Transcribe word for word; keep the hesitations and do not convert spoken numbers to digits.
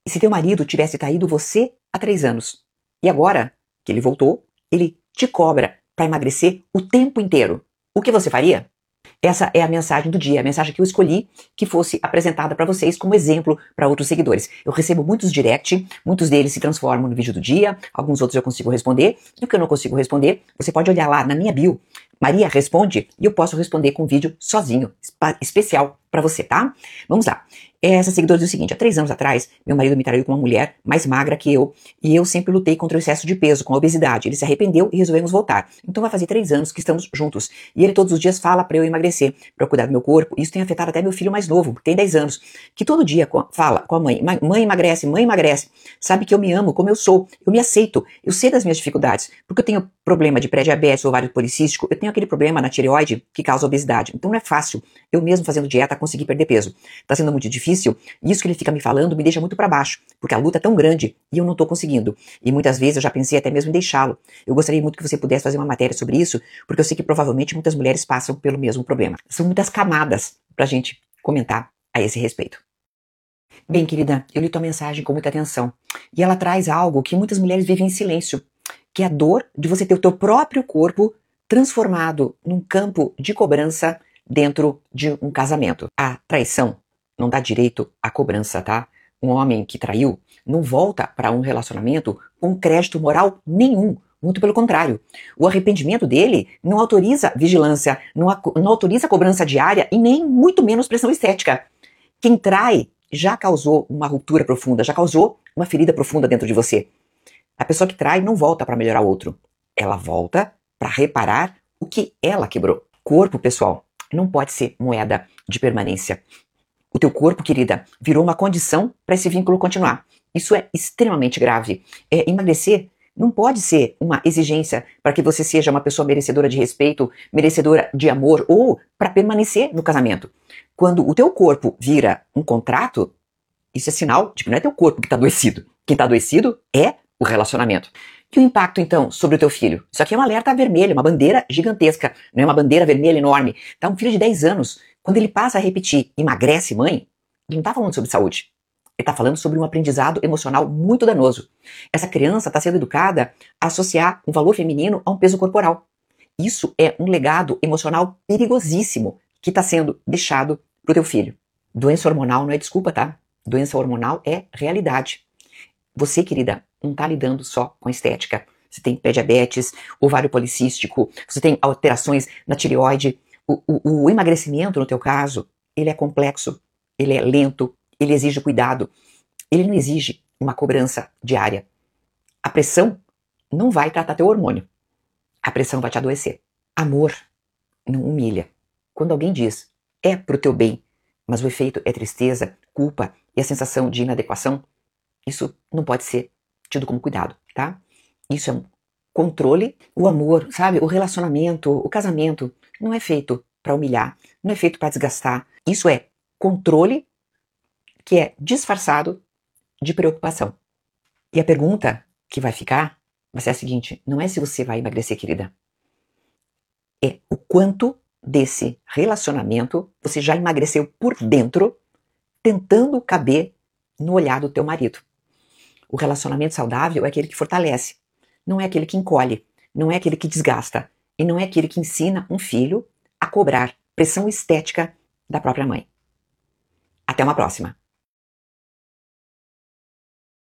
E se teu marido tivesse traído você há três anos, e agora que ele voltou, ele te cobra para emagrecer o tempo inteiro, o que você faria? Essa é a mensagem do dia, a mensagem que eu escolhi que fosse apresentada para vocês como exemplo para outros seguidores. Eu recebo muitos direct, muitos deles se transformam no vídeo do dia, alguns outros eu consigo responder, e o que eu não consigo responder, você pode olhar lá na minha bio, Maria Responde, e eu posso responder com um vídeo sozinho, especial para você, tá? Vamos lá. Essa seguidora diz o seguinte: há três anos atrás, meu marido me traiu com uma mulher mais magra que eu, e eu sempre lutei contra o excesso de peso, com a obesidade. Ele se arrependeu e resolvemos voltar. Então vai fazer três anos que estamos juntos. E ele todos os dias fala para eu emagrecer, para eu cuidar do meu corpo. Isso tem afetado até meu filho mais novo, que tem dez anos, que todo dia fala com a mãe: mãe emagrece, mãe emagrece. Sabe que eu me amo como eu sou, eu me aceito, eu sei das minhas dificuldades, porque eu tenho problema de pré-diabetes, ovário policístico, eu tenho aquele problema na tireoide que causa obesidade. Então não é fácil, eu mesmo fazendo dieta, conseguir perder peso. Tá sendo muito difícil, e isso que ele fica me falando me deixa muito para baixo, porque a luta é tão grande e eu não tô conseguindo. E muitas vezes eu já pensei até mesmo em deixá-lo. Eu gostaria muito que você pudesse fazer uma matéria sobre isso, porque eu sei que provavelmente muitas mulheres passam pelo mesmo problema. São muitas camadas pra gente comentar a esse respeito. Bem, querida, eu li tua mensagem com muita atenção, e ela traz algo que muitas mulheres vivem em silêncio, que é a dor de você ter o teu próprio corpo transformado num campo de cobrança dentro de um casamento. A traição não dá direito à cobrança, tá? Um homem que traiu não volta para um relacionamento com crédito moral nenhum. Muito pelo contrário. O arrependimento dele não autoriza vigilância, não, não autoriza cobrança diária e nem muito menos pressão estética. Quem trai já causou uma ruptura profunda, já causou uma ferida profunda dentro de você. A pessoa que trai não volta para melhorar o outro. Ela volta para reparar o que ela quebrou. Corpo, pessoal, não pode ser moeda de permanência. O teu corpo, querida, virou uma condição para esse vínculo continuar. Isso é extremamente grave. É, emagrecer não pode ser uma exigência para que você seja uma pessoa merecedora de respeito, merecedora de amor ou para permanecer no casamento. Quando o teu corpo vira um contrato, isso é sinal de que não é teu corpo que está adoecido. Quem está adoecido é o relacionamento. E o impacto, então, sobre o teu filho? Isso aqui é um alerta vermelho, uma bandeira gigantesca, não é uma bandeira vermelha enorme. Tá, um filho de dez anos, quando ele passa a repetir emagrece, mãe, ele não está falando sobre saúde. Ele está falando sobre um aprendizado emocional muito danoso. Essa criança está sendo educada a associar um valor feminino a um peso corporal. Isso é um legado emocional perigosíssimo que está sendo deixado pro teu filho. Doença hormonal não é desculpa, tá? Doença hormonal é realidade. Você, querida, não está lidando só com estética. Você tem pré-diabetes, ovário policístico, você tem alterações na tireoide. O, o, o emagrecimento, no teu caso, ele é complexo, ele é lento, ele exige cuidado. Ele não exige uma cobrança diária. A pressão não vai tratar teu hormônio. A pressão vai te adoecer. Amor não humilha. Quando alguém diz, é pro teu bem, mas o efeito é tristeza, culpa e a sensação de inadequação, isso não pode ser tido como cuidado, tá? Isso é um controle. O amor, sabe? O relacionamento, o casamento não é feito para humilhar, não é feito para desgastar. Isso é controle que é disfarçado de preocupação. E a pergunta que vai ficar vai ser a seguinte: não é se você vai emagrecer, querida. É o quanto desse relacionamento você já emagreceu por dentro, tentando caber no olhar do teu marido. O relacionamento saudável é aquele que fortalece, não é aquele que encolhe, não é aquele que desgasta, e não é aquele que ensina um filho a cobrar pressão estética da própria mãe. Até uma próxima!